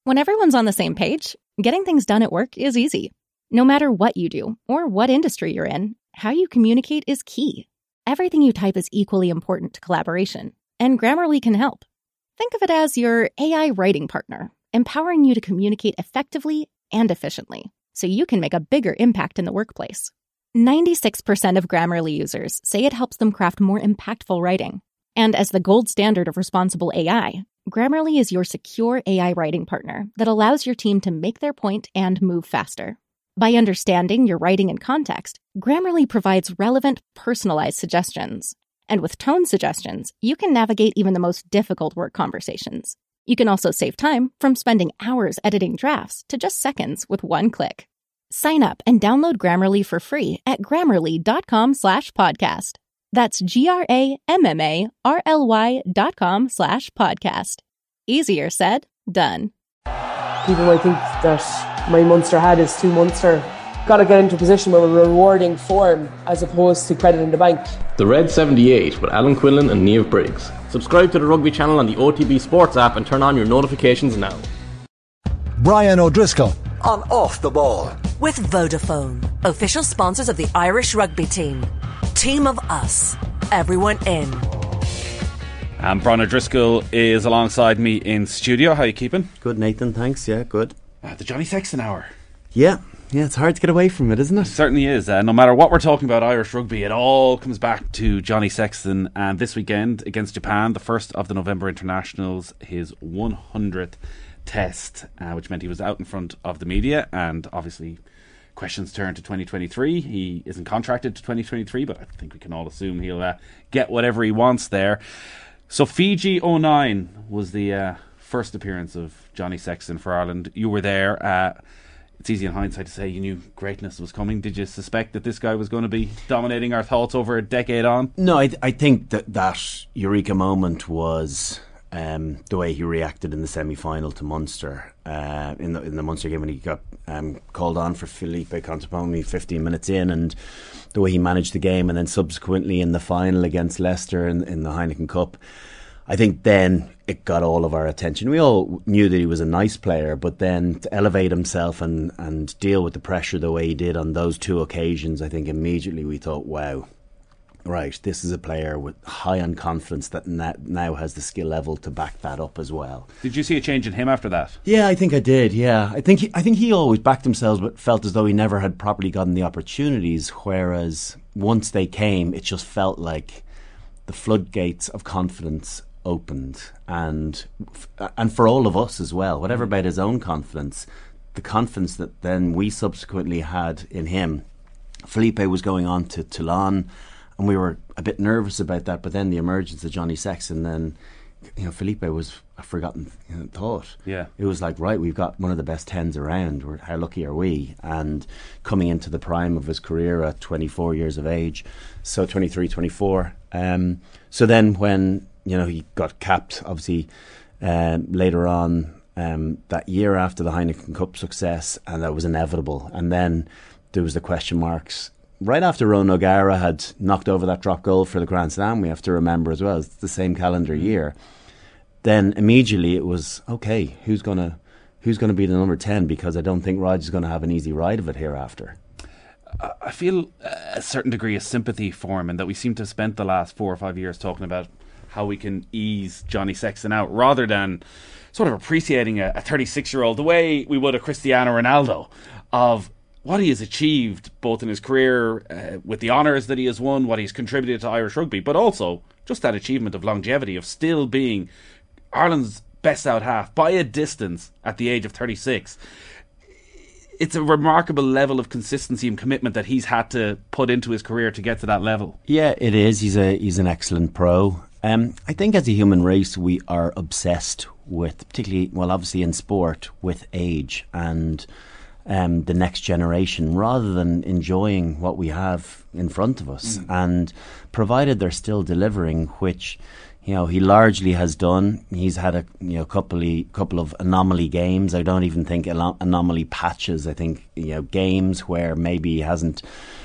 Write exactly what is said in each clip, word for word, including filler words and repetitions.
When everyone's on the same page, getting things done at work is easy. No matter what you do or what industry you're in, how you communicate is key. Everything you type is equally important to collaboration, and Grammarly can help. Think of it as your A I writing partner, empowering you to communicate effectively and efficiently, so you can make a bigger impact in the workplace. ninety-six percent of Grammarly users say it helps them craft more impactful writing. And as the gold standard of responsible A I, Grammarly is your secure A I writing partner that allows your team to make their point and move faster. By understanding your writing and context, Grammarly provides relevant, personalized suggestions. And with tone suggestions, you can navigate even the most difficult work conversations. You can also save time from spending hours editing drafts to just seconds with one click. Sign up and download Grammarly for free at grammarly.com slash podcast. That's G-R-A-M-M-A-R-L-Y dot com slash podcast. Easier said, done. People might think that my Munster hat is too Munster. Got to get into a position where we're rewarding form as opposed to credit in the bank. The Red seventy-eight with Alan Quinlan and Niamh Briggs. Subscribe to the Rugby channel on the O T B Sports app and turn on your notifications now. Brian O'Driscoll on Off the Ball with Vodafone, official sponsors of the Irish rugby team. Team of us, everyone in. And Brian O'Driscoll is alongside me in studio. How are you keeping? Good, Nathan, thanks. Yeah, good. Uh, the Johnny Sexton Hour. Yeah. Yeah, it's hard to get away from it, isn't it? It certainly is. Uh, no matter what we're talking about Irish rugby, it all comes back to Johnny Sexton. And this weekend against Japan, the first of the November internationals, his one hundredth test, uh, which meant he was out in front of the media. And obviously, questions turn to twenty twenty-three. He isn't contracted to twenty twenty-three, but I think we can all assume he'll uh, get whatever he wants there. So Fiji oh nine was the uh, first appearance of Johnny Sexton for Ireland. You were there. Uh, It's easy in hindsight to say you knew greatness was coming. Did you suspect that this guy was going to be dominating our thoughts over a decade on? No, I, th- I think that that eureka moment was um, the way he reacted in the semi-final to Munster. Uh, in the in the Munster game when he got um, called on for Felipe Contepomi fifteen minutes in, and the way he managed the game, and then subsequently in the final against Leicester in, in the Heineken Cup. I think then it got all of our attention. We all knew that he was a nice player, but then to elevate himself and, and deal with the pressure the way he did on those two occasions, I think immediately we thought, wow, right, this is a player with high on confidence that now has the skill level to back that up as well. Did you see a change in him after that? Yeah, I think I did, yeah. I think he, I think he always backed himself, but felt as though he never had properly gotten the opportunities, whereas once they came, it just felt like the floodgates of confidence opened, and and for all of us as well, whatever about his own confidence, the confidence that then we subsequently had in him. Felipe was going on to Toulon, and we were a bit nervous about that, but then the emergence of Johnny Sexton, then you know Felipe was a forgotten you know, thought. Yeah, it was like, right, we've got one of the best tens around. We're, how lucky are we? And coming into the prime of his career at twenty-four years of age, so twenty-three, twenty-four. Um, so then when you know, he got capped, obviously, um, later on um, that year after the Heineken Cup success, and that was inevitable. And then there was the question marks. Right after Ronan O'Gara had knocked over that drop goal for the Grand Slam, we have to remember as well, it's the same calendar year. Then immediately it was, okay, who's going to who's going to be the number ten? Because I don't think Roger's going to have an easy ride of it hereafter. I feel a certain degree of sympathy for him, and that we seem to have spent the last four or five years talking about how we can ease Johnny Sexton out, rather than sort of appreciating a thirty-six-year-old the way we would a Cristiano Ronaldo, of what he has achieved both in his career uh, with the honours that he has won, what he's contributed to Irish rugby, but also just that achievement of longevity, of still being Ireland's best out half by a distance at the age of thirty-six. It's a remarkable level of consistency and commitment that he's had to put into his career to get to that level. Yeah, it is. He's a he's an excellent pro. Um, I think as a human race we are obsessed with, particularly, well, obviously in sport, with age and um, the next generation, rather than enjoying what we have in front of us. Mm. And provided they're still delivering, which, you know, he largely has done. He's had a you know couple of, couple of anomaly games. I don't even think anomaly patches. I think you know games where maybe he hasn't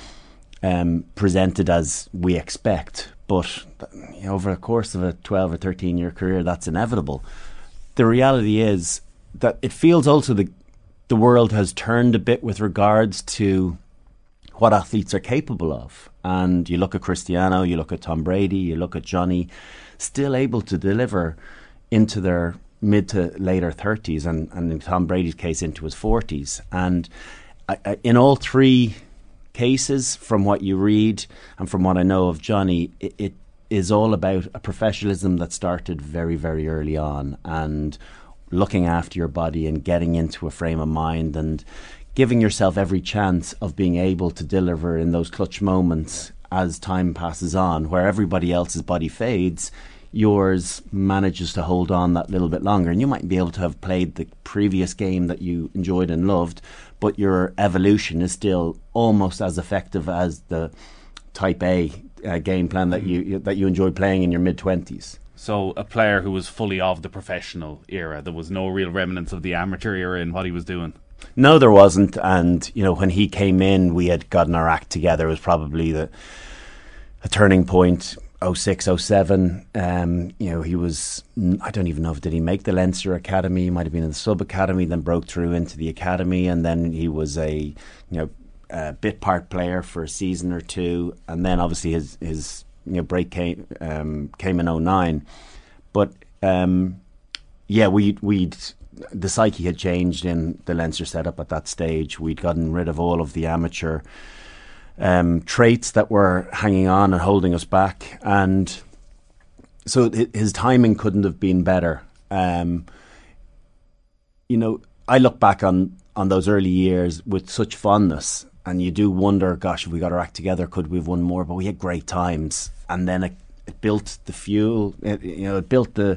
um, presented as we expect. But you know, over a course of a twelve or thirteen year career, that's inevitable. The reality is, that it feels also the the world has turned a bit with regards to what athletes are capable of. And you look at Cristiano, you look at Tom Brady, you look at Johnny, still able to deliver into their mid to later thirties, and, and in Tom Brady's case into his forties. And I, I, in all three cases, from what you read and from what I know of Johnny, it, it is all about a professionalism that started very, very early on, and looking after your body and getting into a frame of mind and giving yourself every chance of being able to deliver in those clutch moments as time passes on, where everybody else's body fades, yours manages to hold on that little bit longer. And you might be able to have played the previous game that you enjoyed and loved, but your evolution is still almost as effective as the type A uh, game plan that you that you enjoyed playing in your mid-twenties. So a player who was fully of the professional era. There was no real remnants of the amateur era in what he was doing. No, there wasn't. And, you know, when he came in, we had gotten our act together. It was probably the a turning point, oh six, oh seven. Um, you know, he was, I don't even know if did he make the Leinster Academy. He might have been in the sub-academy, then broke through into the academy. And then he was a, you know, a bit part player for a season or two. And then obviously his, his you know, break came, um, came in oh nine. But, um, yeah, we, we'd... the psyche had changed in the Leinster setup at that stage. We'd gotten rid of all of the amateur um, traits that were hanging on and holding us back, and so his timing couldn't have been better. Um, you know, I look back on, on those early years with such fondness, and you do wonder, gosh, if we got our act together, could we have won more? But we had great times, and then it, it built the fuel. It, you know, it built the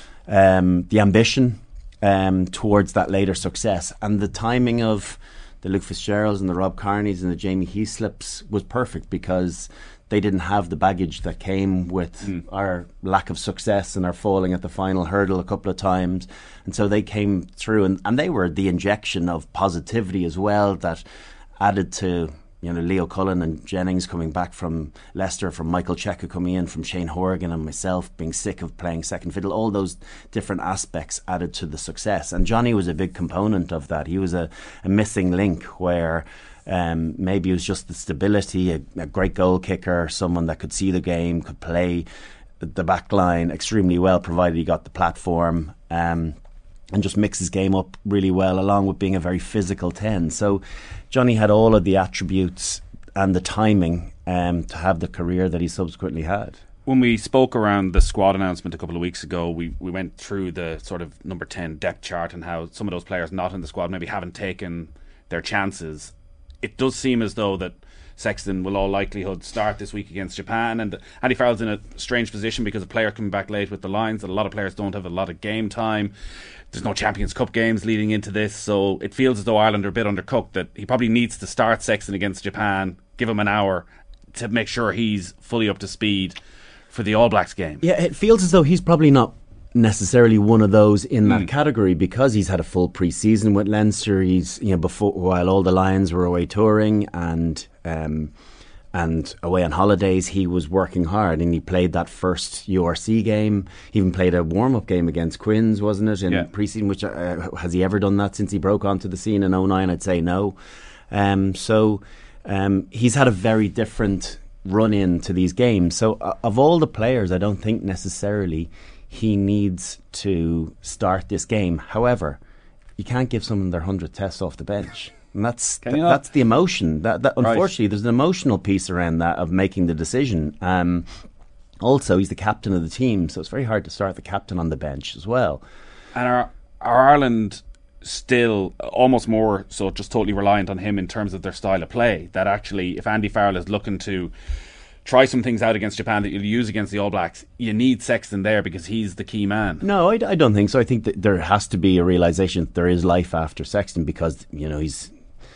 um, the ambition Um, towards that later success. And the timing of the Luke Fitzgeralds and the Rob Carneys and the Jamie Heaslips was perfect, because they didn't have the baggage that came with mm. our lack of success and our falling at the final hurdle a couple of times. And so they came through, and, and they were the injection of positivity as well that added to, you know, Leo Cullen and Jennings coming back from Leicester, from Michael Cheika coming in, from Shane Horgan and myself being sick of playing second fiddle. All those different aspects added to the success. And Johnny was a big component of that. He was a, a missing link where um, maybe it was just the stability, a, a great goal kicker, someone that could see the game, could play the back line extremely well, provided he got the platform. Um, and just mix his game up really well, along with being a very physical ten. So Johnny had all of the attributes and the timing um, to have the career that he subsequently had. When we spoke around the squad announcement a couple of weeks ago, we, we went through the sort of number ten depth chart and how some of those players not in the squad maybe haven't taken their chances. It does seem as though that Sexton will all likelihood start this week against Japan, and Andy Farrell's in a strange position because a player coming back late with the Lions, that a lot of players don't have a lot of game time. There's no Champions Cup games leading into this, so it feels as though Ireland are a bit undercooked, that he probably needs to start Sexton against Japan, give him an hour to make sure he's fully up to speed for the All Blacks game. Yeah, it feels as though he's probably not necessarily one of those in that mm. category, because he's had a full pre-season with Leinster. He's, you know, before, while all the Lions were away touring and um, and away on holidays, he was working hard, and he played that first U R C game. He even played a warm-up game against Quins, wasn't it, in yeah. pre-season, which uh, has he ever done that since he broke onto the scene in oh nine? I'd say no. Um, so um, he's had a very different run in to these games. So uh, of all the players, I don't think necessarily he needs to start this game. However, you can't give someone their hundredth test off the bench. And that's th- that's the emotion. That, that unfortunately, right. There's an emotional piece around that of making the decision. Um, also, he's the captain of the team, so it's very hard to start the captain on the bench as well. And are, are Ireland still almost more so just totally reliant on him in terms of their style of play? That actually, if Andy Farrell is looking to try some things out against Japan that you'll use against the All Blacks, you need Sexton there because he's the key man. No, I, I don't think so. I think that there has to be a realisation that there is life after Sexton, because, you know, he's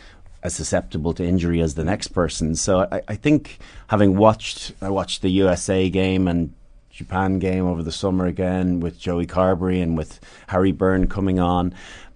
as susceptible to injury as the next person. So I, I think, having watched I watched the U S A game and Japan game over the summer again with Joey Carberry and with Harry Byrne coming on,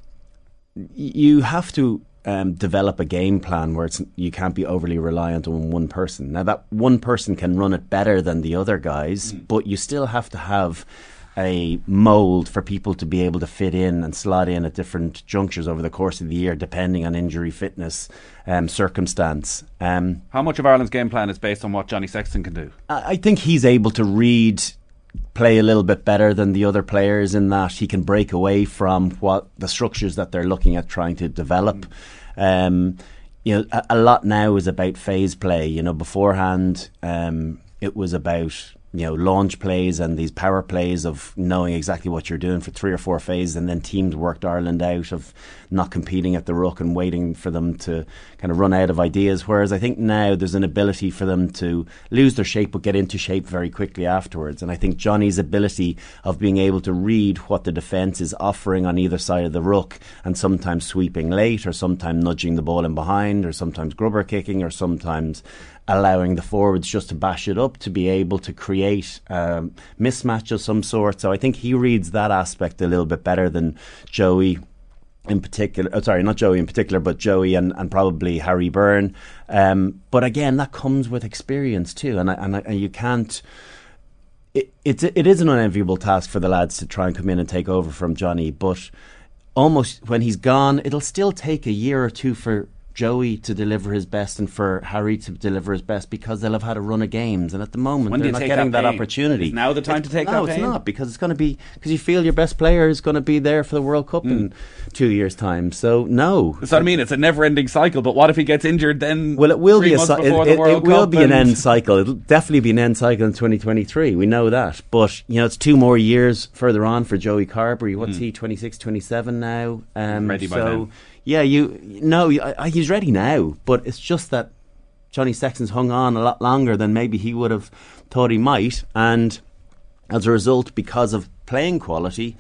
you have to Um, develop a game plan where it's, you can't be overly reliant on one person. Now, that one person can run it better than the other guys, mm. but you still have to have a mould for people to be able to fit in and slot in at different junctures over the course of the year, depending on injury, fitness, um, circumstance. Um, How much of Ireland's game plan is based on what Johnny Sexton can do? I think he's able to read play a little bit better than the other players in that he can break away from what the structures that they're looking at trying to develop. Mm. Um, you know, a, a lot now is about phase play. You know, beforehand um, it was about, you know, launch plays and these power plays of knowing exactly what you're doing for three or four phases, and then teams worked Ireland out of not competing at the ruck and waiting for them to kind of run out of ideas. Whereas I think now there's an ability for them to lose their shape but get into shape very quickly afterwards. And I think Johnny's ability of being able to read what the defence is offering on either side of the ruck, and sometimes sweeping late, or sometimes nudging the ball in behind, or sometimes grubber kicking, or sometimes allowing the forwards just to bash it up, to be able to create um, mismatch of some sort. So I think he reads that aspect a little bit better than Joey in particular. Oh, sorry, not Joey in particular, but Joey and, and probably Harry Byrne. Um, but again, that comes with experience too, and I, and, I, and you can't. It, it's it is an unenviable task for the lads to try and come in and take over from Johnny, but almost when he's gone, it'll still take a year or two for Joey to deliver his best and for Harry to deliver his best, because they'll have had a run of games, and at the moment when they're not getting that, that opportunity. Is now the time it's, to take no, that No, pain? it's not, because it's going to be because you feel your best player is going to be there for the World Cup mm. in two years' time. So no, that's what I mean. It's a never-ending cycle. But what if he gets injured then? Well, it will three be a months it, before it, the World it will Cup be an end cycle. It'll definitely be an end cycle in twenty twenty-three. We know that, but you know it's two more years further on for Joey Carbery. What's mm. he? twenty-six, twenty-seven now. Um, ready by so, then. Yeah, you no, I, I, he's ready now, but it's just that Johnny Sexton's hung on a lot longer than maybe he would have thought he might, and as a result, because of playing quality,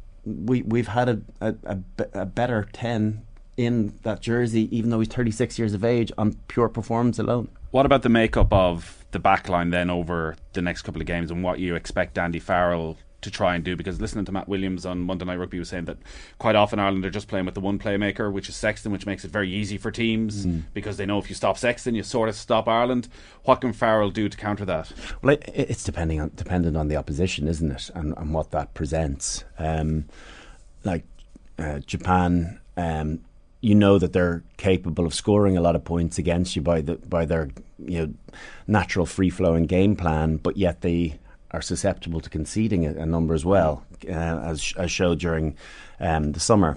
we we've had a, a, a, a better ten in that jersey, even though he's thirty-six years of age, on pure performance alone. What about the makeup of the backline then over the next couple of games, and what you expect Andy Farrell to try and do? Because listening to Matt Williams on Monday Night Rugby was saying that quite often Ireland are just playing with the one playmaker, which is Sexton, which makes it very easy for teams mm. because they know if you stop Sexton, you sort of stop Ireland. What can Farrell do to counter that? Well, it, it's depending on dependent on the opposition, isn't it, and, and what that presents. Um, like uh, Japan, um, you know that they're capable of scoring a lot of points against you by the by their you know natural free flowing game plan, but yet they are susceptible to conceding a, a number as well, uh, as, as showed during um, the summer.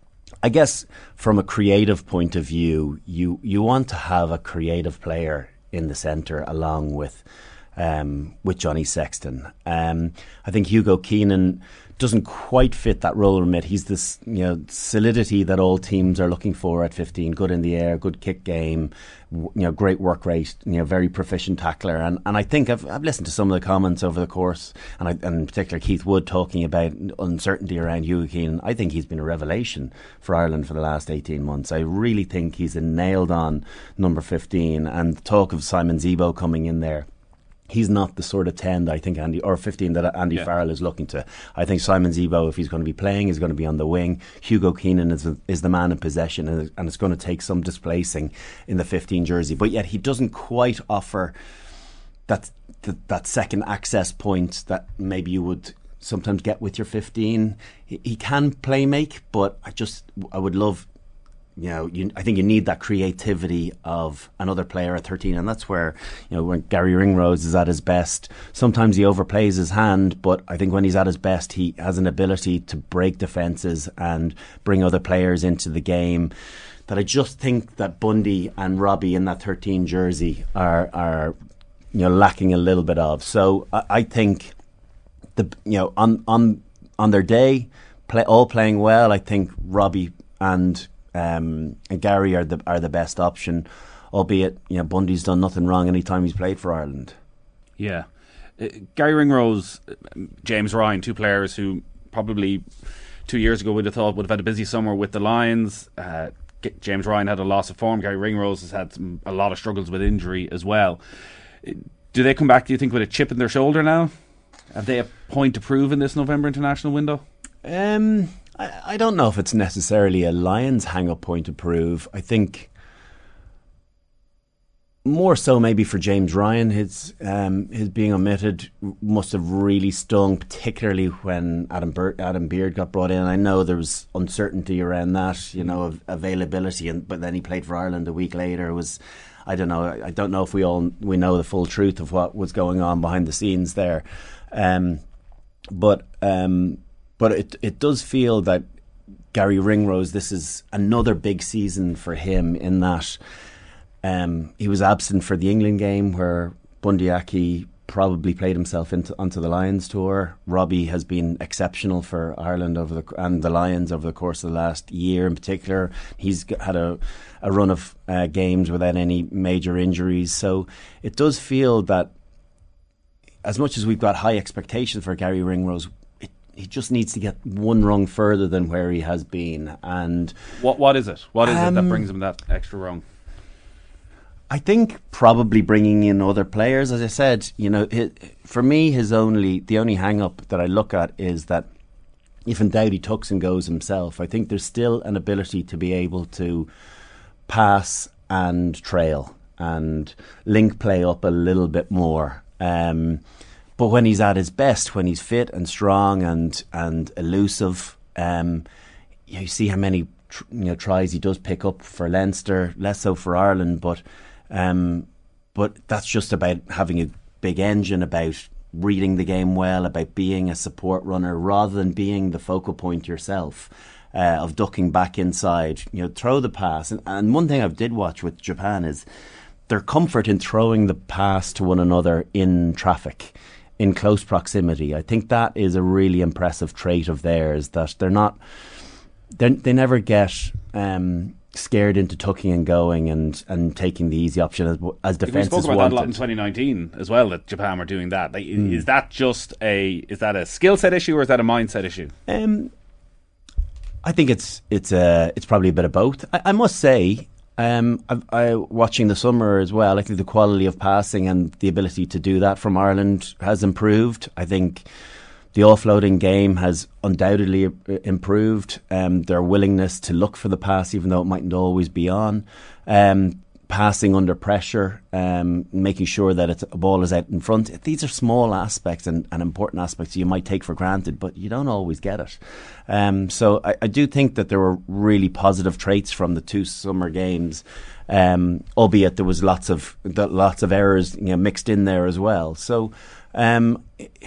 I guess from a creative point of view, you you want to have a creative player in the centre along with um, with Johnny Sexton. Um, I think Hugo Keenan doesn't quite fit that role remit. He's this you know solidity that all teams are looking for at fifteen. Good in the air, good kick game, you know, great work rate, you know, very proficient tackler. And and I think I've I've listened to some of the comments over the course, and, I, and in particular Keith Wood talking about uncertainty around Hugo Keenan. I think he's been a revelation for Ireland for the last eighteen months. I really think he's a nailed on number fifteen. And the talk of Simon Zebo coming in there, he's not the sort of ten that I think Andy, or fifteen that Andy yeah. Farrell is looking to. I think Simon Zebo, if he's going to be playing, is going to be on the wing. Hugo Keenan is is the man in possession, and, and it's going to take some displacing in the fifteen jersey. But yet he doesn't quite offer that that, that second access point that maybe you would sometimes get with your fifteen. He, he can play make, but I just I would love. You know, you, I think you need that creativity of another player at thirteen, and that's where, you know, when Gary Ringrose is at his best, sometimes he overplays his hand, but I think when he's at his best, he has an ability to break defences and bring other players into the game that I just think that Bundy and Robbie in that thirteen jersey are, are you know, lacking a little bit of. So I, I think, the you know, on on on their day, play, all playing well, I think Robbie and Um, and Gary are the are the best option, albeit you know Bundy's done nothing wrong any time he's played for Ireland. Yeah, uh, Gary Ringrose, James Ryan, two players who probably two years ago we'd have thought would have had a busy summer with the Lions. Uh, James Ryan had a loss of form. Gary Ringrose has had some, a lot of struggles with injury as well. Do they come back, do you think, with a chip in their shoulder now? Have they a point to prove in this November international window? Um. I, I don't know if it's necessarily a Lions hang-up point to prove. I think more so maybe for James Ryan. His um, his being omitted must have really stung, particularly when Adam Bur- Adam Beard got brought in. I know there was uncertainty around that, you know, of availability, and but then he played for Ireland a week later. It was, I don't know, I don't know if we all we know the full truth of what was going on behind the scenes there, um, but um, but it it does feel that Gary Ringrose, this is another big season for him in that. Um, he was absent for the England game where Bundee Aki probably played himself into onto the Lions tour. Robbie has been exceptional for Ireland over the and the Lions over the course of the last year in particular. He's had a, a run of uh, games without any major injuries. So it does feel that as much as we've got high expectations for Gary Ringrose, it, he just needs to get one rung further than where he has been. And what what is it? What is um, it that brings him that extra rung? I think probably bringing in other players. As I said, you know, it, for me, his only the only hang-up that I look at is that if in doubt he tucks and goes himself. I think there's still an ability to be able to pass and trail and link play up a little bit more. Um, but when he's at his best, when he's fit and strong and and elusive, um, you see how many tr- you know tries he does pick up for Leinster, less so for Ireland, but. Um, but that's just about having a big engine, about reading the game well, about being a support runner rather than being the focal point yourself, uh, of ducking back inside, you know, throw the pass. And, and one thing I did watch with Japan is their comfort in throwing the pass to one another in traffic, in close proximity. I think that is a really impressive trait of theirs, that they're not, they're, they never get... Um, scared into tucking and going and, and taking the easy option as, as defences wanted. We spoke about that a lot in twenty nineteen as well, that Japan were doing that. Like, mm. Is that just a is that a skill set issue or is that a mindset issue? Um, I think it's it's a it's probably a bit of both. I, I must say, um, I, I watching the summer as well. I think the quality of passing and the ability to do that from Ireland has improved. I think the offloading game has undoubtedly improved. Um, their willingness to look for the pass, even though it mightn't always be on. Um, passing under pressure, um, making sure that it's, a ball is out in front. These are small aspects and, and important aspects you might take for granted, but you don't always get it. Um, so I, I do think that there were really positive traits from the two summer games, um, albeit there was lots of lots of errors, you know, mixed in there as well. So. Um,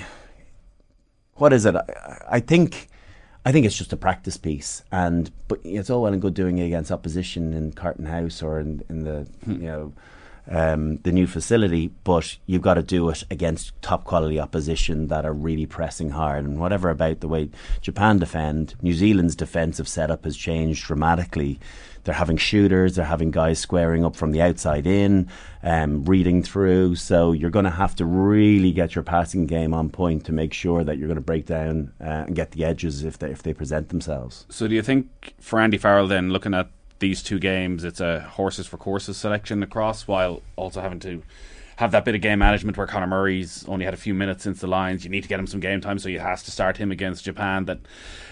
What is it? I, I think, I think it's just a practice piece, and but it's all well and good doing it against opposition in Carton House or in, in the you know um, the new facility. But you've got to do it against top quality opposition that are really pressing hard. And whatever about the way Japan defend, New Zealand's defensive setup has changed dramatically. They're having shooters, they're having guys squaring up from the outside in, um, reading through. So you're going to have to really get your passing game on point to make sure that you're going to break down uh, and get the edges if they if they present themselves. So do you think for Andy Farrell then, looking at these two games, it's a horses for courses selection across, while also having to have that bit of game management where Conor Murray's only had a few minutes since the Lions, you need to get him some game time, so you has to start him against Japan, that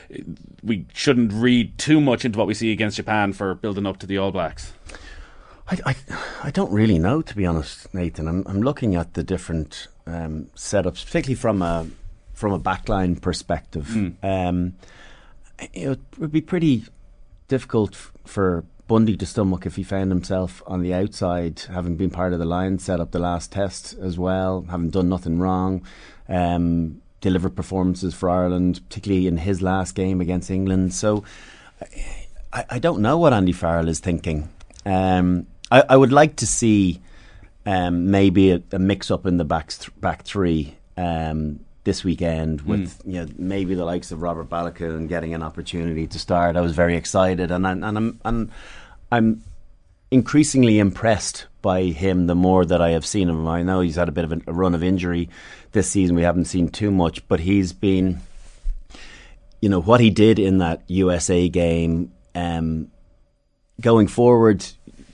we shouldn't read too much into what we see against Japan for building up to the All Blacks? I, I, I don't really know, to be honest, Nathan. I'm, I'm looking at the different um, setups, particularly from a from a backline perspective. Mm. Um, it would be pretty difficult f- for Bundee to stomach if he found himself on the outside, having been part of the Lions setup the last test as well, having done nothing wrong, um, delivered performances for Ireland, particularly in his last game against England. So I, I don't know what Andy Farrell is thinking. Um, I, I would like to see um, maybe a, a mix-up in the back th- back three um, this weekend with mm. you know, maybe the likes of Robert Balakoun getting an opportunity to start. I was very excited, and, I, and I'm and I'm increasingly impressed by him the more that I have seen him. I know he's had a bit of a, a run of injury this season. We haven't seen too much, but he's been, you know, what he did in that U S A game. Um, going forward,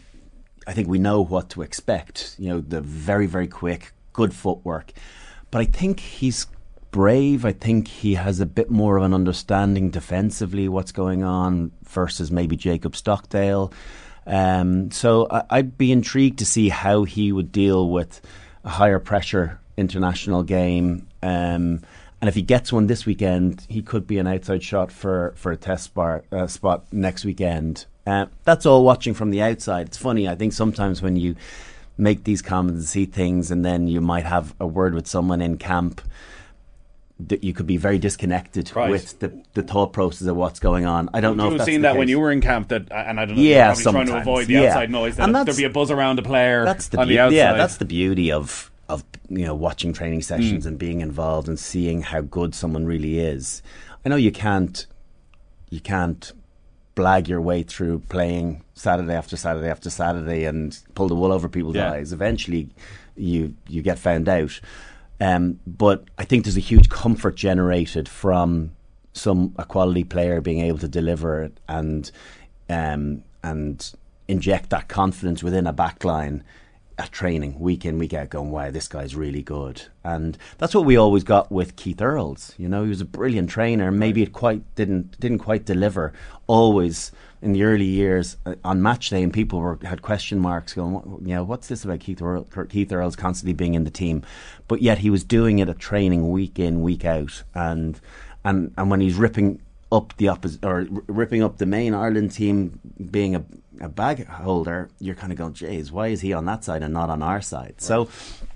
I think we know what to expect. You know, the very, very quick, good footwork. But I think he's brave. I think he has a bit more of an understanding defensively what's going on versus maybe Jacob Stockdale. Um, so I, I'd be intrigued to see how he would deal with a higher pressure international game. Um, and if he gets one this weekend, he could be an outside shot for, for a test spot, uh, spot next weekend. Uh, that's all watching from the outside. It's funny, I think sometimes when you make these comments and see things, and then you might have a word with someone in camp, that you could be very disconnected right. with the, the thought process of what's going on. I don't know. You've if that's seen the that case. when you were in camp, that and I don't know. Yeah, you're probably trying to avoid the yeah. outside noise. That there'd be a buzz around a player that's the on be- the outside. Yeah, that's the beauty of of you know watching training sessions mm. and being involved and seeing how good someone really is. I know you can't you can't blag your way through playing Saturday after Saturday after Saturday and pull the wool over people's yeah. eyes. Eventually, you you get found out. Um, but I think there's a huge comfort generated from some a quality player being able to deliver it and um, and inject that confidence within a backline at training week in, week out, going, wow, this guy's really good. And that's what we always got with Keith Earls. You know, he was a brilliant trainer. Maybe it quite didn't didn't quite deliver always in the early years uh, on match day, and people were had question marks going, what, you know, what's this about Keith Earls, Keith Earls constantly being in the team? But yet he was doing it at training week in, week out. And and, and when he's ripping up the opposite, or r- ripping up the main Ireland team, being a, a bag holder, you're kind of going, geez, why is he on that side and not on our side? Right. So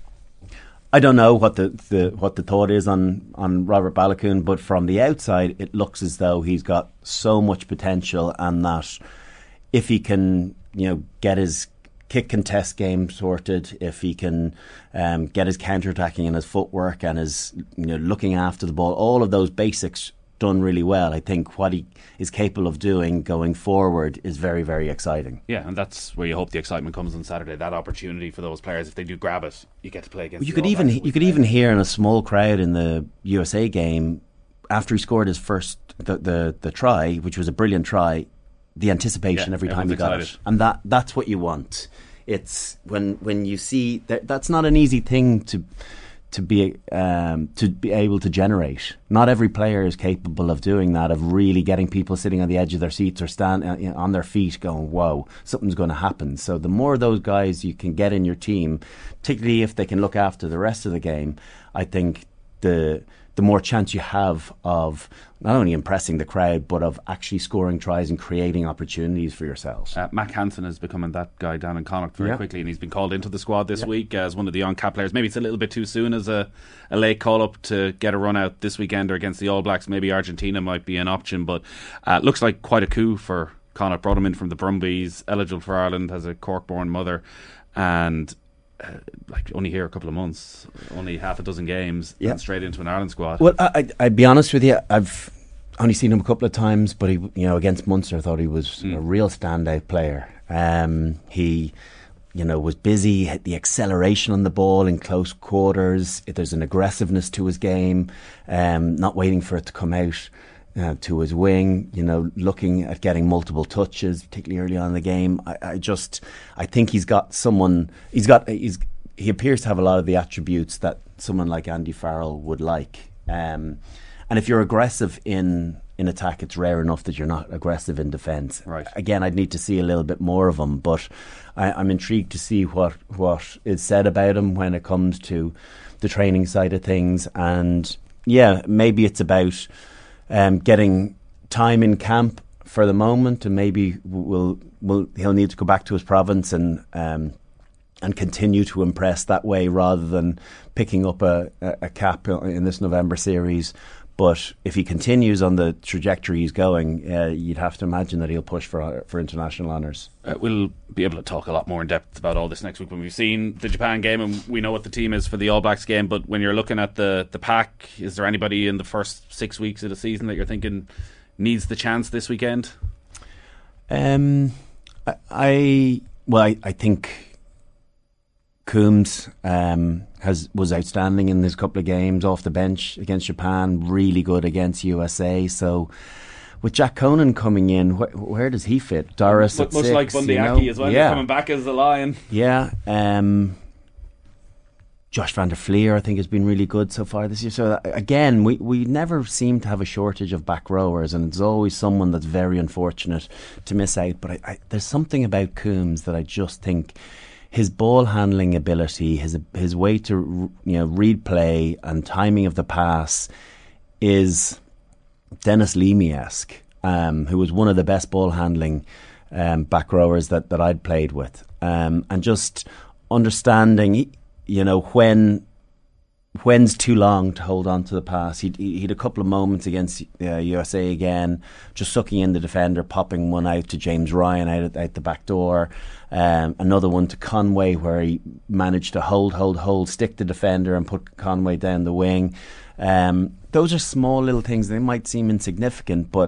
I don't know what the, the what the thought is on, on Robert Baloucoune, but from the outside, it looks as though he's got so much potential, and that if he can, you know, get his kick contest game sorted, if he can um, get his counter-attacking and his footwork and his, you know, looking after the ball, all of those basics done really well, I think what he is capable of doing going forward is very, very exciting. Yeah, and that's where you hope the excitement comes on Saturday. That opportunity for those players, if they do grab it, you get to play against. You could even you could even hear in a small crowd in the U S A game after he scored his first the the, the try, which was a brilliant try, the anticipation yeah, every time he got excited. it, and that that's what you want. It's when when you see that that's not an easy thing to. to be um, to be able to generate. Not every player is capable of doing that, of really getting people sitting on the edge of their seats or stand uh, you know, on their feet going, whoa, something's going to happen. So the more of those guys you can get in your team, particularly if they can look after the rest of the game, I think the the more chance you have of not only impressing the crowd, but of actually scoring tries and creating opportunities for yourselves. Uh, Mac Hansen is becoming that guy down in Connacht very yeah. quickly, and he's been called into the squad this yeah. week as one of the on-cap players. Maybe it's a little bit too soon as a, a late call-up to get a run out this weekend or against the All Blacks. Maybe Argentina might be an option, but uh, looks like quite a coup for Connacht. Brought him in from the Brumbies, eligible for Ireland, has a Cork-born mother, and Uh, like only here a couple of months, only half a dozen games, yeah. and straight into an Ireland squad. Well, I, I, I'd be honest with you, I've only seen him a couple of times, but he, you know, against Munster, I thought he was mm. a real standout player. Um, he, you know, was busy, had the acceleration on the ball in close quarters. There's an aggressiveness to his game, um, not waiting for it to come out. Uh, to his wing, you know, looking at getting multiple touches, particularly early on in the game. I, I just, I think he's got someone. He's got. He's. He appears to have a lot of the attributes that someone like Andy Farrell would like. Um, and if you're aggressive in in attack, it's rare enough that you're not aggressive in defence. Right. Again, I'd need to see a little bit more of him, but I, I'm intrigued to see what what is said about him when it comes to the training side of things. And yeah, maybe it's about. Um, getting time in camp for the moment, and maybe we'll, we'll, he'll need to go back to his province and um, and continue to impress that way rather than picking up a, a cap in this November series. But if he continues on the trajectory he's going, uh, you'd have to imagine that he'll push for for international honours. Uh, we'll be able to talk a lot more in depth about all this next week when we've seen the Japan game and we know what the team is for the All Blacks game. But when you're looking at the, the pack, is there anybody in the first six weeks of the season that you're thinking needs the chance this weekend? Um, I, I well, I, I think Coombs um, has was outstanding in this couple of games off the bench against Japan, really good against U S A. So with Jack Conan coming in, wh- where does he fit? Doris much, at much six, like Bundy you know? Aki as well, yeah. coming back as the Lion. Yeah. Um, Josh van der Fleer, I think, has been really good so far this year. So again, we, we never seem to have a shortage of back rowers, and it's always someone that's very unfortunate to miss out. But I, I, there's something about Coombs that I just think his ball handling ability, his his way to you know read play and timing of the pass is Dennis Leamy-esque, um, who was one of the best ball handling um, back rowers that, that I'd played with, um, and just understanding. You know, when when's too long to hold on to the pass. He he had a couple of moments against uh, U S A again, just sucking in the defender, popping one out to James Ryan out, out the back door. Um, another one to Conway where he managed to hold, hold, hold, stick the defender and put Conway down the wing. Um, those are small little things. They might seem insignificant, but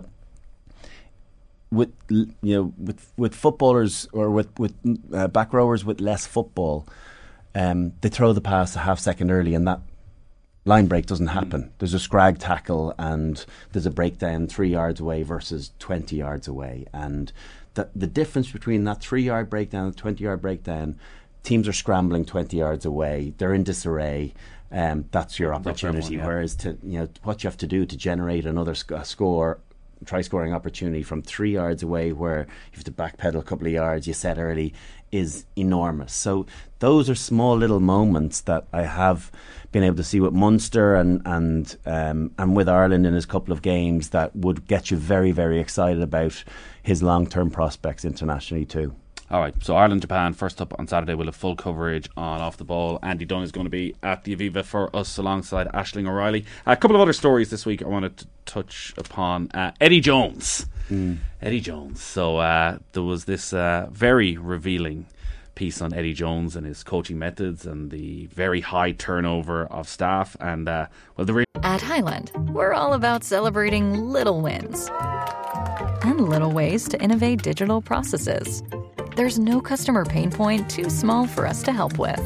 with you know with with footballers or with with uh, back rowers with less football. Um, they throw the pass a half second early and that line break doesn't happen. Mm. There's a scrag tackle and there's a breakdown three yards away versus twenty yards away. And the, the difference between that three yard breakdown and twenty yard breakdown, teams are scrambling twenty yards away. They're in disarray. Um, that's your opportunity. That's everyone, yeah. Whereas to you know what you have to do to generate another sc- score, try scoring opportunity from three yards away where you have to backpedal a couple of yards, you set early, is enormous. So those are small little moments that I have been able to see with Munster and and um, and with Ireland in his couple of games that would get you very, very excited about his long-term prospects internationally too. All right, so Ireland, Japan, first up on Saturday. We'll have full coverage on Off the Ball. Andy Dunn is going to be at the Aviva for us alongside Aisling O'Reilly. A couple of other stories this week I wanted to touch upon. Uh, Eddie Jones. Mm. Eddie Jones. So uh, there was this uh, very revealing piece on Eddie Jones and his coaching methods and the very high turnover of staff. And uh, well, the re- At Highland, we're all about celebrating little wins and little ways to innovate digital processes. There's no customer pain point too small for us to help with.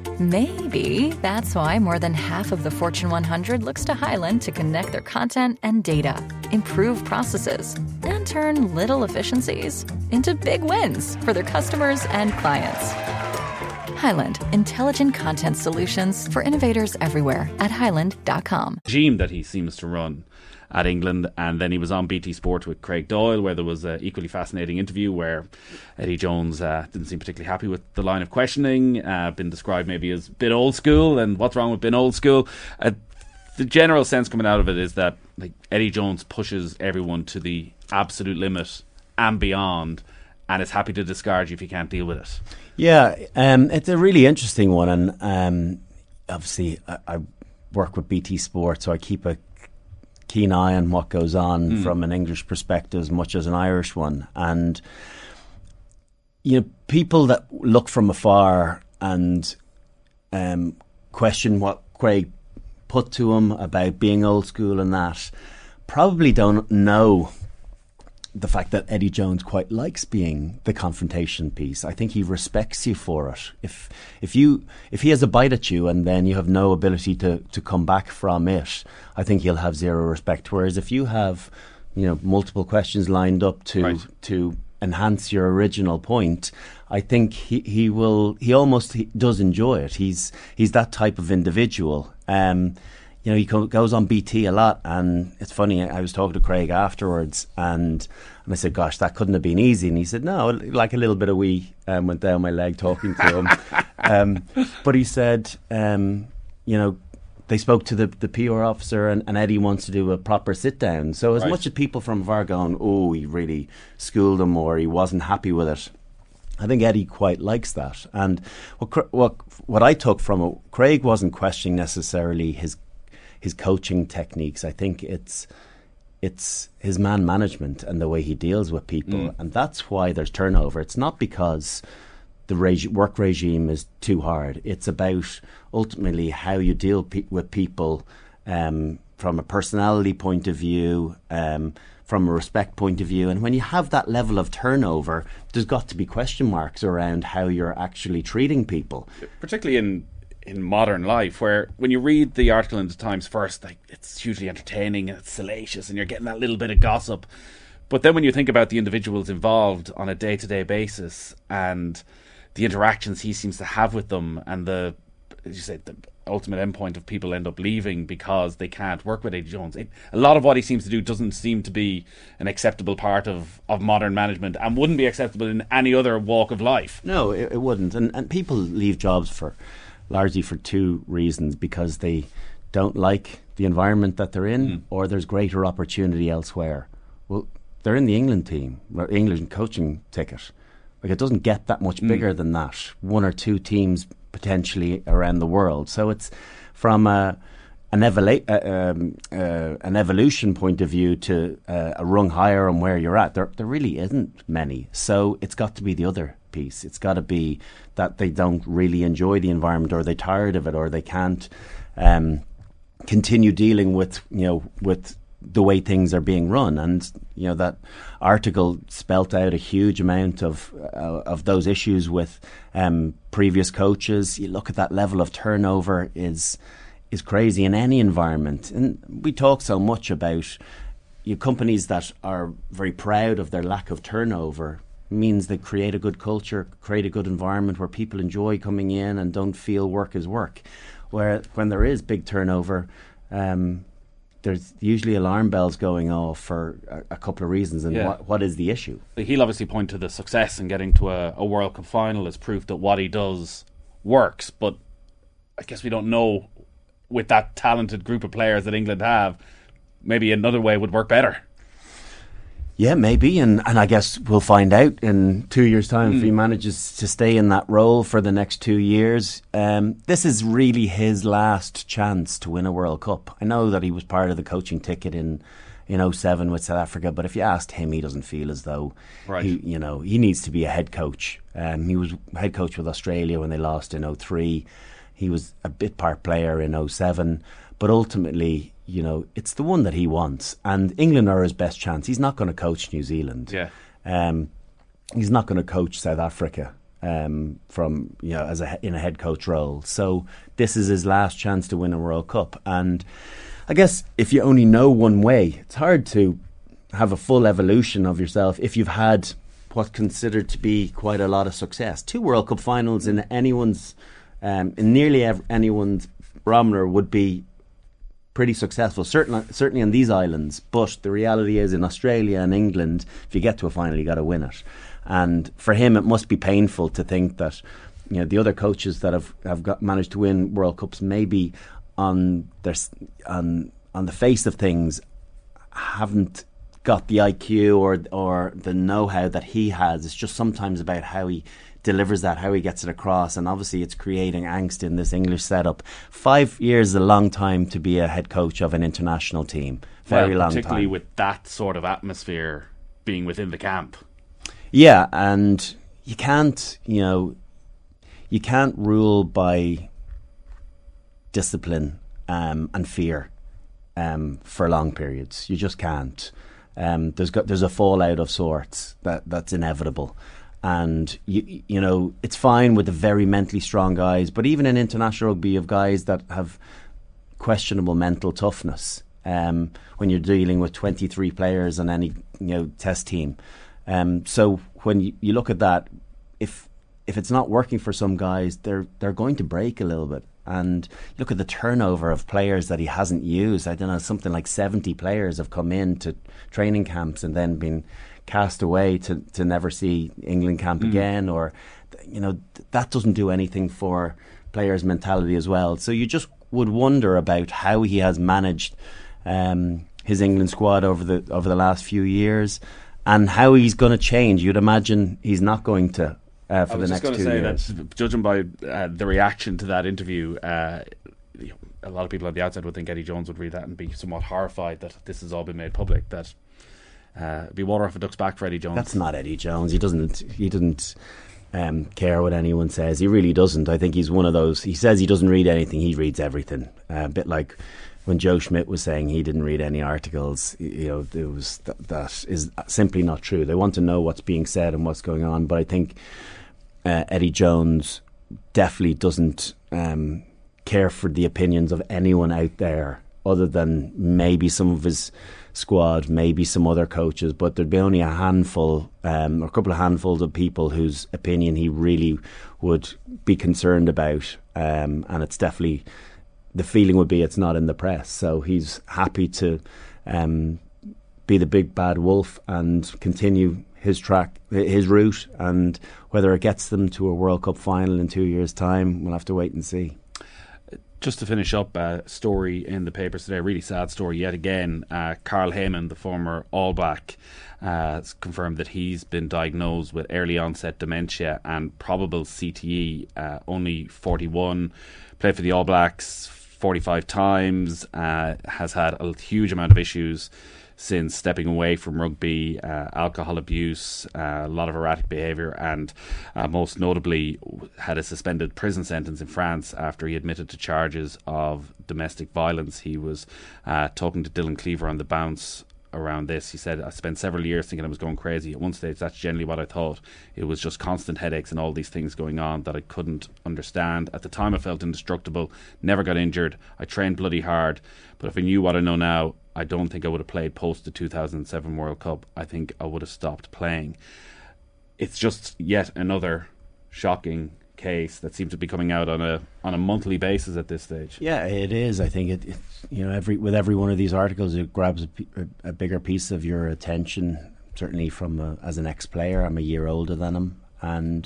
Maybe that's why more than half of the Fortune one hundred looks to Highland to connect their content and data, improve processes, and turn little efficiencies into big wins for their customers and clients. Highland, intelligent content solutions for innovators everywhere at highland dot com. Regime that he seems to run at England, and then he was on B T Sport with Craig Doyle, where there was an equally fascinating interview where Eddie Jones uh, didn't seem particularly happy with the line of questioning, uh, been described maybe as a bit old school, and what's wrong with being old school. Uh, the general sense coming out of it is that like Eddie Jones pushes everyone to the absolute limit and beyond, and is happy to discard you if you can't deal with it. Yeah, um, it's a really interesting one, and um, obviously I, I work with B T Sport, so I keep a keen eye on what goes on mm. from an English perspective as much as an Irish one. And you know, people that look from afar and um, question what Craig put to him about being old school and that probably don't know the fact that Eddie Jones quite likes being the confrontation piece. I think he respects you for it. If if you if he has a bite at you and then you have no ability to, to come back from it, I think he'll have zero respect. Whereas if you have, you know, multiple questions lined up to right. to enhance your original point, I think he, he will he almost he does enjoy it. He's he's that type of individual. Um, You know, he co- goes on B T a lot, and it's funny, I was talking to Craig afterwards, and and I said, gosh, that couldn't have been easy. And he said, no, like a little bit of wee um, went down my leg talking to him. um, but he said, um, you know, they spoke to the, the P R officer, and, and Eddie wants to do a proper sit-down. So as right. much as people from V A R going, oh, he really schooled him or he wasn't happy with it, I think Eddie quite likes that. And what what, what I took from it, Craig wasn't questioning necessarily his his coaching techniques. I think it's it's his man management and the way he deals with people, mm. and that's why there's turnover. It's not because the regi- work regime is too hard. It's about ultimately how you deal pe- with people um, from a personality point of view, um, from a respect point of view. And when you have that level of turnover, there's got to be question marks around how you're actually treating people, particularly in in modern life, where when you read the article in the Times first, like, it's hugely entertaining and it's salacious and you're getting that little bit of gossip. But then when you think about the individuals involved on a day-to-day basis and the interactions he seems to have with them, and the, as you said, the ultimate endpoint of people end up leaving because they can't work with Eddie Jones. It, a lot of what he seems to do doesn't seem to be an acceptable part of, of modern management and wouldn't be acceptable in any other walk of life. No, it, it wouldn't. And, and people leave jobs for largely for two reasons: because they don't like the environment that they're in, mm. or there's greater opportunity elsewhere. Well, they're in the England team, or England coaching ticket. Like, it doesn't get that much bigger mm. than that. One or two teams potentially around the world. So it's from a, an, evolu- uh, um, uh, an evolution point of view to uh, a rung higher on where you're at. There, there really isn't many. So it's got to be the other piece. It's got to be that they don't really enjoy the environment, or they're tired of it, or they can't um, continue dealing with, you know, with the way things are being run. And you know, that article spelt out a huge amount of uh, of those issues with um, previous coaches. You look at that level of turnover is is crazy in any environment. And we talk so much about you know, companies that are very proud of their lack of turnover means they create a good culture, create a good environment where people enjoy coming in and don't feel work is work. Where when there is big turnover, um, there's usually alarm bells going off for a, a couple of reasons. And yeah. what, what is the issue? He'll obviously point to the success in getting to a, a World Cup final as proof that what he does works. But I guess we don't know, with that talented group of players that England have, maybe another way would work better. Yeah, maybe, and, and I guess we'll find out in two years' time mm. if he manages to stay in that role for the next two years. Um, this is really his last chance to win a World Cup. I know that he was part of the coaching ticket in in oh seven with South Africa, but if you asked him, he doesn't feel as though right. he, you know, he needs to be a head coach. Um, he was head coach with Australia when they lost in oh three. He was a bit part player in oh seven, but ultimately, you know, it's the one that he wants. And England are his best chance. He's not going to coach New Zealand. Yeah. Um, he's not going to coach South Africa um, from, you know, as a in a head coach role. So this is his last chance to win a World Cup. And I guess if you only know one way, it's hard to have a full evolution of yourself if you've had what's considered to be quite a lot of success. Two World Cup finals in anyone's, um, in nearly ev- anyone's barometer would be pretty successful, certainly certainly on these islands. But the reality is, in Australia and England, if you get to a final, you got to win it. And for him, it must be painful to think that, you know, the other coaches that have have got, managed to win World Cups, maybe on their on on the face of things, haven't got the I Q or or the know-how that he has. It's just sometimes about how he delivers that, how he gets it across, and obviously it's creating angst in this English setup. Five years is a long time to be a head coach of an international team. Very well, long time. Particularly with that sort of atmosphere being within the camp. Yeah, and you can't, you know, you can't rule by discipline um, and fear um, for long periods. You just can't. Um, there's got, there's a fallout of sorts that that's inevitable. And, you, you know, it's fine with the very mentally strong guys, but even in international rugby, you have guys that have questionable mental toughness um, when you're dealing with twenty-three players on any, you know, test team. Um, so when you, you look at that, if if it's not working for some guys, they're they're going to break a little bit. And look at the turnover of players that he hasn't used. I don't know, something like seventy players have come in to training camps and then been cast away to, to never see England camp mm. again, or, you know, th- that doesn't do anything for players' mentality as well. So you just would wonder about how he has managed um, his England squad over the over the last few years, and how he's going to change. You'd imagine he's not going to uh, for the next two years. I was just going to say that, judging by uh, the reaction to that interview, uh, you know, a lot of people on the outside would think Eddie Jones would read that and be somewhat horrified that this has all been made public. That Uh, be water off a duck's back for Eddie Jones. That's not Eddie Jones. He doesn't. He doesn't um, care what anyone says. He really doesn't. I think he's one of those. He says he doesn't read anything. He reads everything. Uh, a bit like when Joe Schmidt was saying he didn't read any articles. You know, it was th- that is simply not true. They want to know what's being said and what's going on. But I think uh, Eddie Jones definitely doesn't um, care for the opinions of anyone out there, other than maybe some of his squad, maybe some other coaches, but there'd be only a handful um, or a couple of handfuls of people whose opinion he really would be concerned about, um, and it's definitely the feeling would be it's not in the press. So he's happy to um, be the big bad wolf and continue his track, his route, and whether it gets them to a World Cup final in two years' time, we'll have to wait and see. Just to finish up, a uh, story in the papers today, a really sad story yet again. Uh, Carl Heyman, the former All Black, uh, has confirmed that he's been diagnosed with early onset dementia and probable C T E. Uh, only forty-one, played for the All Blacks forty-five times, uh, has had a huge amount of issues since stepping away from rugby, uh, alcohol abuse, uh, a lot of erratic behaviour, and uh, most notably had a suspended prison sentence in France after he admitted to charges of domestic violence. He was uh, talking to Dylan Cleaver on The Bounce around this. He said, I spent several years thinking I was going crazy. At one stage, that's generally what I thought. It was just constant headaches and all these things going on that I couldn't understand. At the time, I felt indestructible, never got injured. I trained bloody hard. But if I knew what I know now, I don't think I would have played post the two thousand seven World Cup. I think I would have stopped playing. It's just yet another shocking case that seems to be coming out on a on a monthly basis at this stage. Yeah, it is. I think it, it's, you know, every with every one of these articles, it grabs a, a, a bigger piece of your attention. Certainly, from a, as an ex-player, I'm a year older than him, and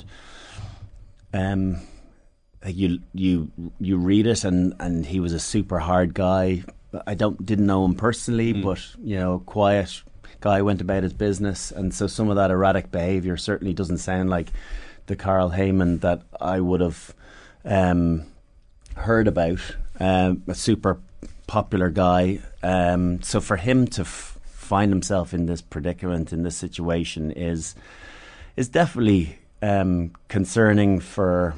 um, you you you read it, and, and he was a super hard guy. I don't didn't know him personally, mm. but you know, quiet guy, went about his business, and so some of that erratic behaviour certainly doesn't sound like the Carl Heyman that I would have um, heard about. Um, a super popular guy, um, so for him to f- find himself in this predicament, in this situation, is is definitely um, concerning for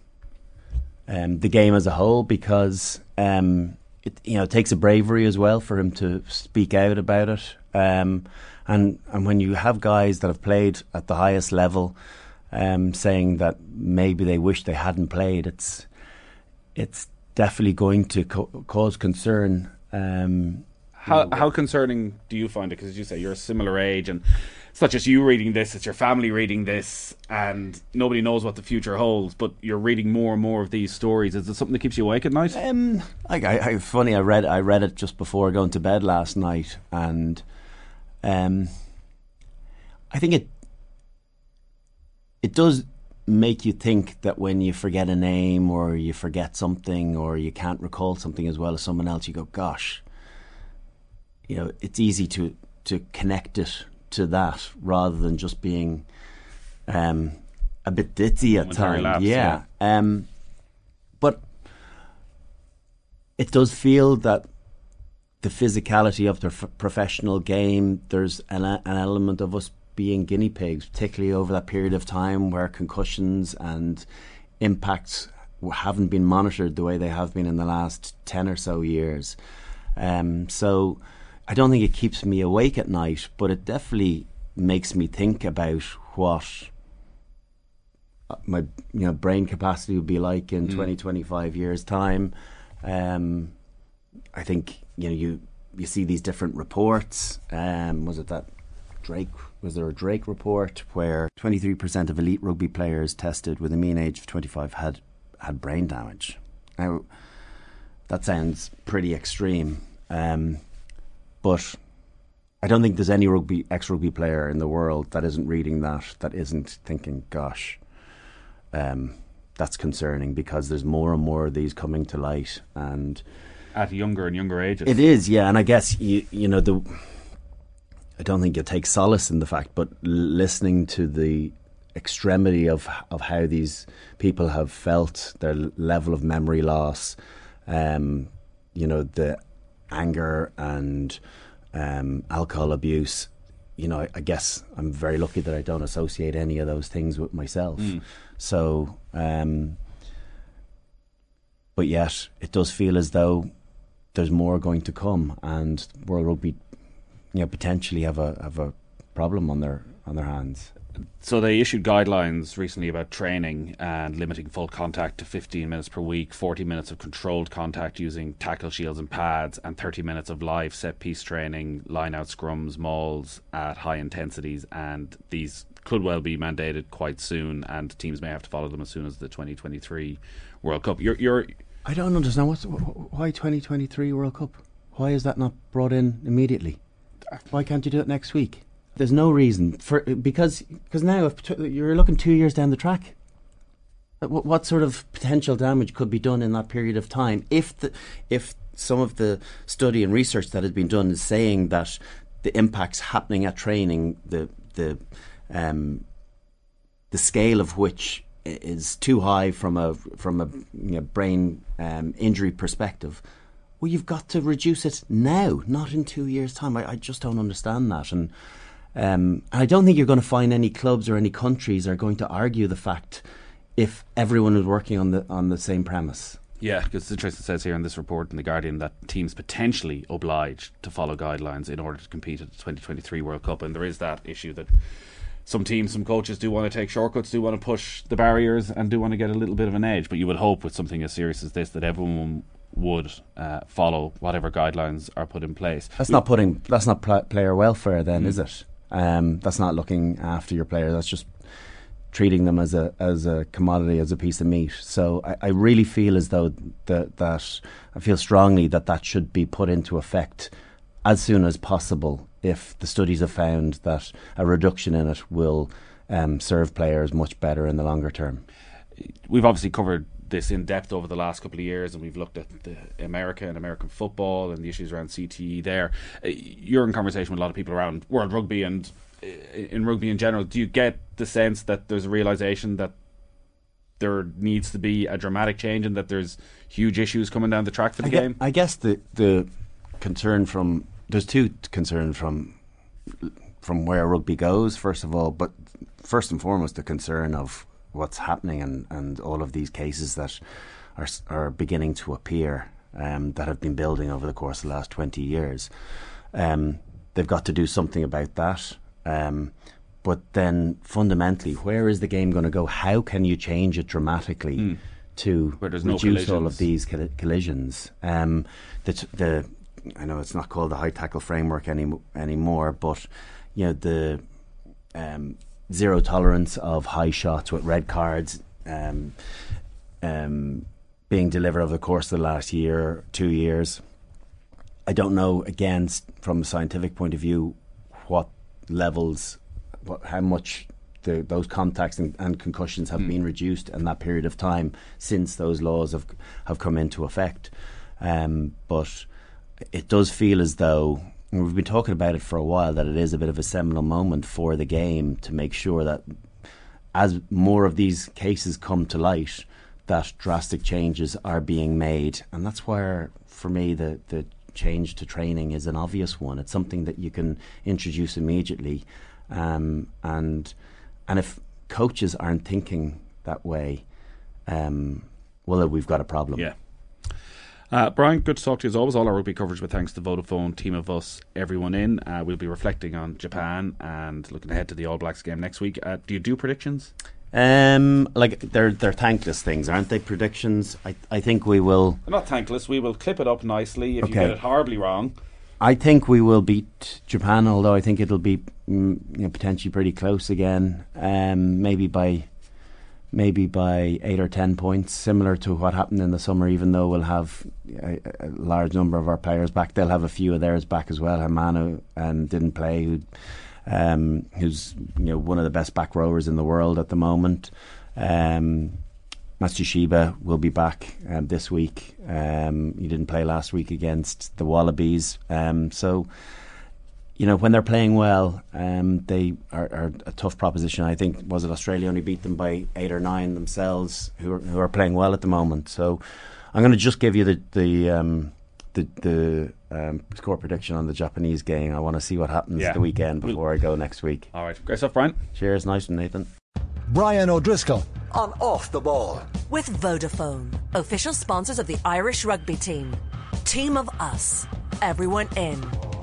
um, the game as a whole, because. Um, It, you know, it takes a bravery as well for him to speak out about it. Um, and and when you have guys that have played at the highest level um, saying that maybe they wish they hadn't played, it's it's definitely going to co- cause concern. Um, how how concerning do you find it? Because as you say, you're a similar age, and it's not just you reading this, it's your family reading this, and nobody knows what the future holds, but you're reading more and more of these stories. Is it something that keeps you awake at night? Um, I, I, I, funny, I read I read it just before going to bed last night, and um, I think it it does make you think that when you forget a name or you forget something or you can't recall something as well as someone else, you go, gosh, you know, it's easy to, to connect it to that rather than just being um, a bit ditzy at times. Lapse, yeah. yeah. Um, but it does feel that the physicality of the f- professional game, there's an, an element of us being guinea pigs, particularly over that period of time where concussions and impacts haven't been monitored the way they have been in the last ten or so years. Um, so I don't think it keeps me awake at night, but it definitely makes me think about what my you know brain capacity would be like in mm. twenty, twenty-five years' time. Um, I think you know you you see these different reports. Um, was it that Drake? Was there a Drake report where twenty-three percent of elite rugby players tested with a mean age of twenty-five had had brain damage? Now that sounds pretty extreme. Um, But I don't think there's any rugby ex-rugby player in the world that isn't reading that, that isn't thinking, gosh, um, that's concerning, because there's more and more of these coming to light. And at younger and younger ages. It is, yeah. And I guess, you, you know, the I don't think you take solace in the fact, but listening to the extremity of, of how these people have felt, their level of memory loss, um, you know, the anger and um, alcohol abuse, you know, I, I guess I'm very lucky that I don't associate any of those things with myself. Mm. So, um, but yet it does feel as though there's more going to come, and World Rugby, you know, potentially have a have a problem on their on their hands. So they issued guidelines recently about training and limiting full contact to fifteen minutes per week, forty minutes of controlled contact using tackle shields and pads, and thirty minutes of live set-piece training, line-out scrums, mauls at high intensities, and these could well be mandated quite soon, and teams may have to follow them as soon as the twenty twenty-three World Cup. You're, you're I don't understand what's why twenty twenty-three World Cup. Why is that not brought in immediately? Why can't you do it next week? There's no reason for because because now if t- you're looking two years down the track. What, what sort of potential damage could be done in that period of time if the if some of the study and research that has been done is saying that the impacts happening at training, the the um, the scale of which is too high from a from a you know, brain um, injury perspective. Well, you've got to reduce it now, not in two years' time. I, I just don't understand that, and um, I don't think you're going to find any clubs or any countries are going to argue the fact if everyone is working on the on the same premise. Yeah, because it's interesting, it says here in this report in The Guardian that teams potentially obliged to follow guidelines in order to compete at the twenty twenty-three World Cup, and there is that issue that some teams, some coaches do want to take shortcuts, do want to push the barriers and do want to get a little bit of an edge, but you would hope with something as serious as this that everyone would uh, follow whatever guidelines are put in place. That's we, not putting that's not pl- player welfare then, mm. is it? Um, that's not looking after your player, that's just treating them as a as a commodity, as a piece of meat. So I, I really feel as though that that I feel strongly that that should be put into effect as soon as possible if the studies have found that a reduction in it will um, serve players much better in the longer term. We've obviously covered this in depth over the last couple of years, and we've looked at the America and American football and the issues around C T E there. Uh, you're in conversation with a lot of people around World Rugby and in rugby in general. Do you get the sense that there's a realisation that there needs to be a dramatic change and that there's huge issues coming down the track for the I game? Get, I guess the the concern from there's two concerns from from where rugby goes, first of all, but first and foremost the concern of what's happening and, and all of these cases that are are beginning to appear um, that have been building over the course of the last twenty years. Um, they've got to do something about that. Um, but then fundamentally, where is the game going to go? How can you change it dramatically mm. to reduce no all of these coll- collisions? Um, the, t- the I know it's not called the high tackle framework any anymore, but you know the um, zero tolerance of high shots with red cards um, um, being delivered over the course of the last year, two years. I don't know, again, from a scientific point of view, what levels, what, how much the, those contacts and, and concussions have mm. been reduced in that period of time since those laws have have come into effect. Um, but it does feel as though, and we've been talking about it for a while, that it is a bit of a seminal moment for the game to make sure that as more of these cases come to light, that drastic changes are being made. And that's where, for me, the, the change to training is an obvious one. It's something that you can introduce immediately, um, and and if coaches aren't thinking that way, um, well, we've got a problem. Yeah. Uh, Brian, good to talk to you as always. All our rugby coverage with thanks to Vodafone, Team of Us, everyone in. Uh, we'll be reflecting on Japan and looking ahead to the All Blacks game next week. Uh, do you do predictions? Um, like they're they're thankless things, aren't they? Predictions. I I think we will. They're not thankless. We will clip it up nicely. If okay. you get it horribly wrong, I think we will beat Japan. Although I think it'll be mm, you know, potentially pretty close again. Um, maybe by maybe by eight or ten points, similar to what happened in the summer. Even though we'll have a, a large number of our players back, they'll have a few of theirs back as well. Hamano um, didn't play. Who. Um, who's you know one of the best back rowers in the world at the moment. Um, Matsushiba will be back um, this week. Um, he didn't play last week against the Wallabies. Um, so, you know, when they're playing well, um, they are, are a tough proposition. I think, was it Australia only beat them by eight or nine themselves, who are, who are playing well at the moment. So I'm going to just give you the... the um, the the um, score prediction on the Japanese game. I want to see what happens yeah. the weekend before I go next week. All right. Great stuff, Brian. Cheers. Nice one, Nathan. Brian O'Driscoll on Off the Ball with Vodafone, official sponsors of the Irish rugby team. Team of Us. Everyone in.